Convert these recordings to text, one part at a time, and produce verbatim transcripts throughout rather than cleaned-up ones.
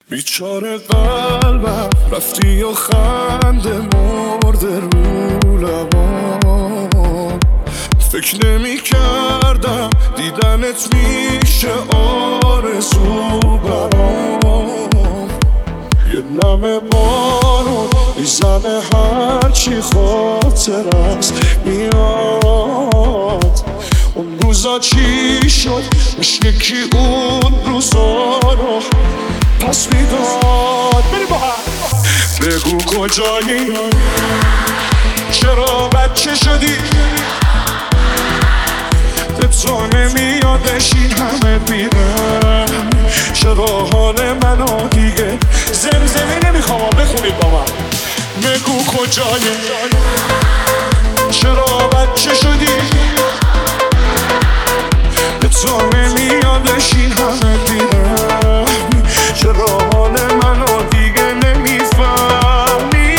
بیچاره قلبم رفتی و خنده مرده رو لبام. فکر نمی کردم دیدنت میشه آرزو برام. یه نم بارون میزنه هرچی خاطرت میاد. اون روزا چی شد؟ مش یکی اون روزا رو پس میداد. بری با هم بگو کجایی، چرا بچه شدی؟ تو نمیادش این همه میره. چرا حال منو دیگه زمزمه نمیخوام بخونید با من. بگو کجایی، چرا بچه شدی؟ تو نمیادش این همه میره. چرا حال منو دیگه نمیفهمی؟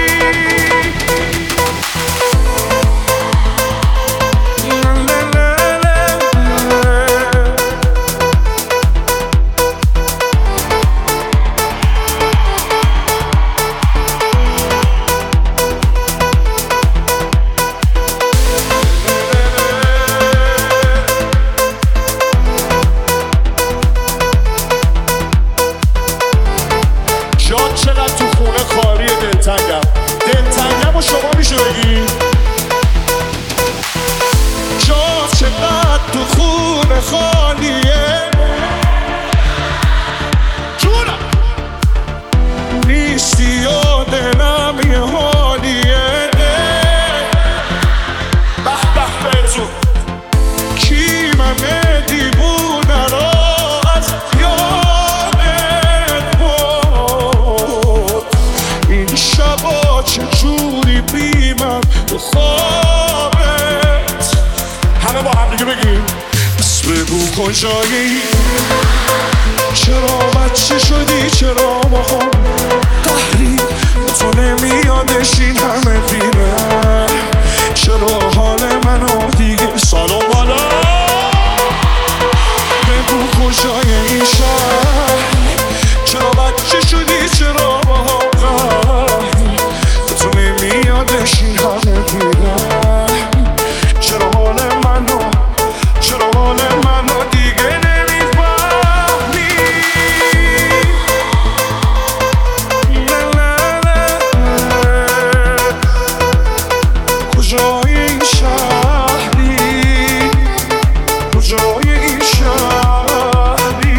چقدر تو خونه خالی دلتنگم. دلتنگم و شما میشه بگی جا چقدر تو خونه خالیه. جونم نیستی و دلم یه حالیه. به به بهتون کی منه دیوونه را از یادت بود. این شبا چجوری بی من تو خوابت. همه با هم دیگه بگیم بس بگو کجایی، چرا بچه شدی؟ چرا با هم قهری؟ تو نمیادش این همه دیره. چرا حال منو دیگه سالون بالا. بگو کجای این شهر، چرا بچه شدی؟ چرا با هم قهری؟ تو نمیادش این همه دیره. چرا حال منو چرا حال منو دیگه نمیفهمی؟ کجای این شهری، کجای این شهری؟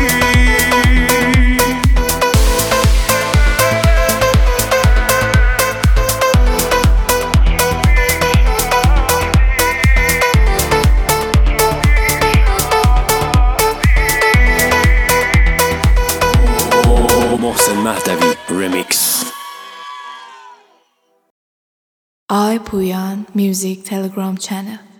محسن مهدوی ریمیکس. I Puyan Music Telegram channel.